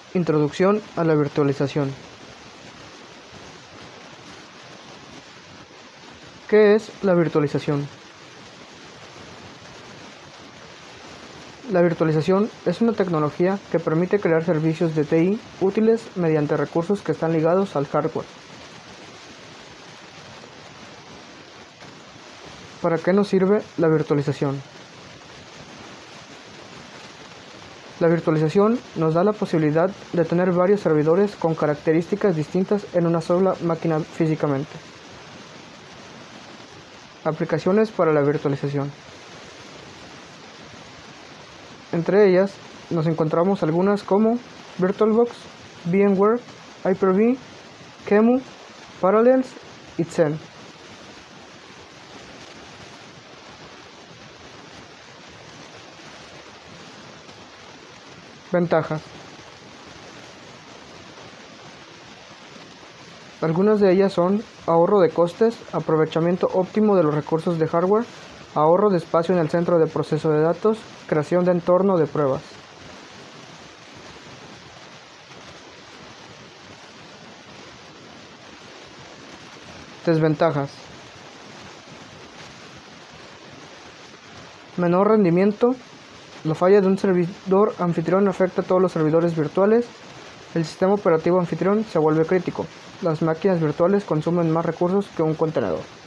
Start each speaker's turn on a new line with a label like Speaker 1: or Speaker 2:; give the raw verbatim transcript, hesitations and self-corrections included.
Speaker 1: Introducción a la virtualización. ¿Qué es la virtualización? La virtualización es una tecnología que permite crear servicios de T I útiles mediante recursos que están ligados al hardware. ¿Para qué nos sirve la virtualización? La virtualización nos da la posibilidad de tener varios servidores con características distintas en una sola máquina físicamente. Aplicaciones para la virtualización. Entre ellas nos encontramos algunas como VirtualBox, VMware, Hyper-V, QEMU, Parallels y Xen. Ventajas. Algunas de ellas son ahorro de costes, aprovechamiento óptimo de los recursos de hardware, ahorro de espacio en el centro de proceso de datos, creación de entorno de pruebas. Desventajas. Menor rendimiento. La falla de un servidor anfitrión afecta a todos los servidores virtuales. El sistema operativo anfitrión se vuelve crítico. Las máquinas virtuales consumen más recursos que un contenedor.